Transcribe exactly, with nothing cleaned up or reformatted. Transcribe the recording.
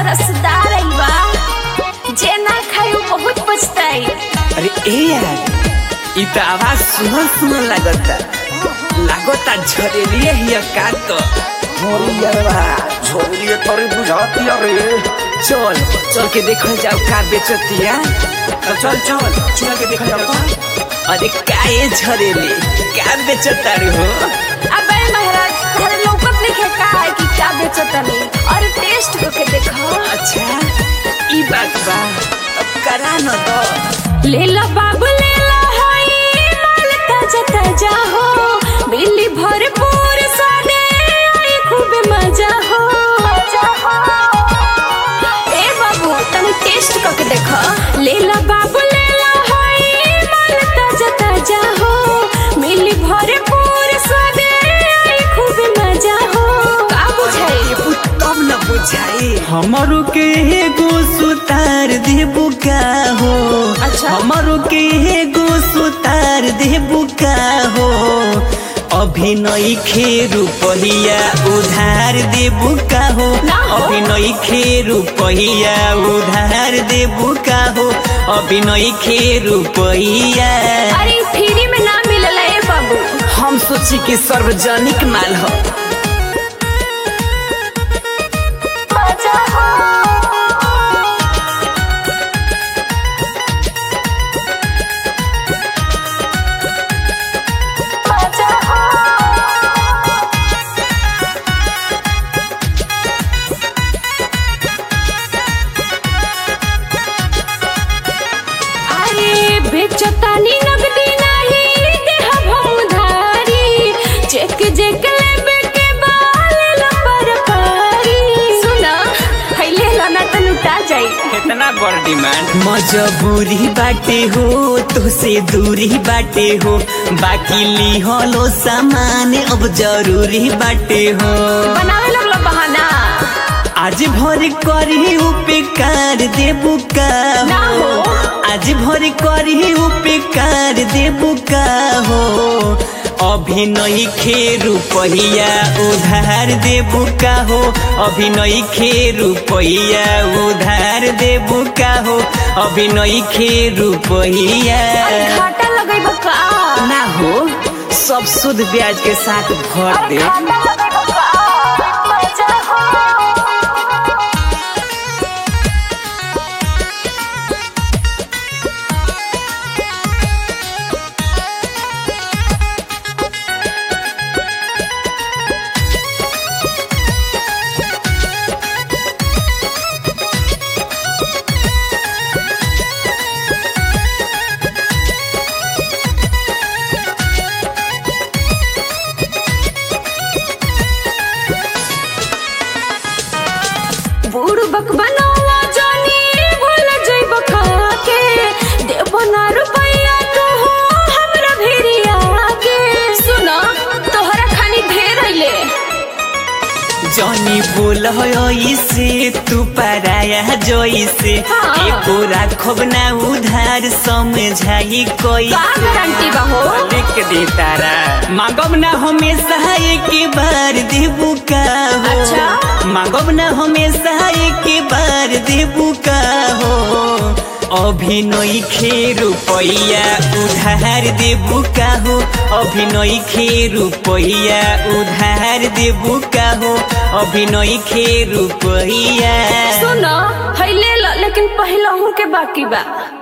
रसदार आई बा, जे ना खाई वो बहुत पछताई। अरे ए यार इ त आवाज सुनल सुनल लागता लागता झरेलिए हिया का तो मोरियरवा झोलिए तोरी बुझाती रे। चल चल के देखल जाओ का बेचतिया। चल चल चल के देखल जाओ। अरे काहे झरेली का बेचता रे हो? अबे महाराज तेरे लौकत नहीं है का है कि क्या बेचता नहीं, और टेस्ट करके देखो। अच्छा ई बात बा, अब करा न दो। ले ला बाबू ले ला हाई माल ताजा ताजा हो, मिली भरपूर सादे आई खूब मजा हो। ए बाबू तने टेस्ट करके देखो। ले ला बाबू ले ला हाई माल ताजा ताजा हो, मिली भरपूर सादे आई खूब मजा हो। का बुझाई तब न बुझाई। हमारो के एगो सुतार देबू का हो। अच्छा। हमारो के एगो सुतार देबू का हो। अभी नई खेरू पहिया उधार देबू का हो। ना हो। अभी नई खेरू पहिया उधार देबू का हो। अभी नई खेरू पहिया। अरे फ्री में ना मिलला ए बाबू। हम सोची कि सार्वजनिक माल हो। बेचतानी नगदी नहीं देह भौधारी, चेक जेक लेबे के बाल ला पर पारी। सुना हइले ला ना त लुटा जाई। इतना बड़ डिमांड मजबूरी बाटे हो तुसे दूरी बाटे हो। बाकी लिहलो सामान अब जरूरी बाटे हो। बनावे लगलो बहाना। आज भर करी उपकार देबू का ना हो। हो। आज भर करी उपकार देबू का हो। अभी नई खेरू पहिया उधार देबू का हो। अभी नई खेरू पहिया उधार देबू का हो। अभी नई खेरू पहिया। घाटा लगई बका ना हो, सब शुद्ध ब्याज के साथ भर दे। घाटा लगई बका मजा हो। बूढ़ बक बनावा जानी भूल जइब खाके, देबो ना रुपया तो हो हमरा भेरिया के। सुना तोहरा खानी ढेर हइले। जनी बोल इसे तू पराया जइसे। हाँ। एको राखब ना उधार समझाई कोई। का गारंटी बा हो? लिख दे तारा मांगब ना हमेशा एक बार देबू का हो। अच्छा। मांगब ना हमेशा एक बार देबू का हो। अभी नई खेरू पहिया उधार देबू का हो। अभी नई खेरू पहिया उधार देबू का हो। अभी नई खेरू पहिया। सुना हइले ला लेकिन पहिलहू के बाकी बा।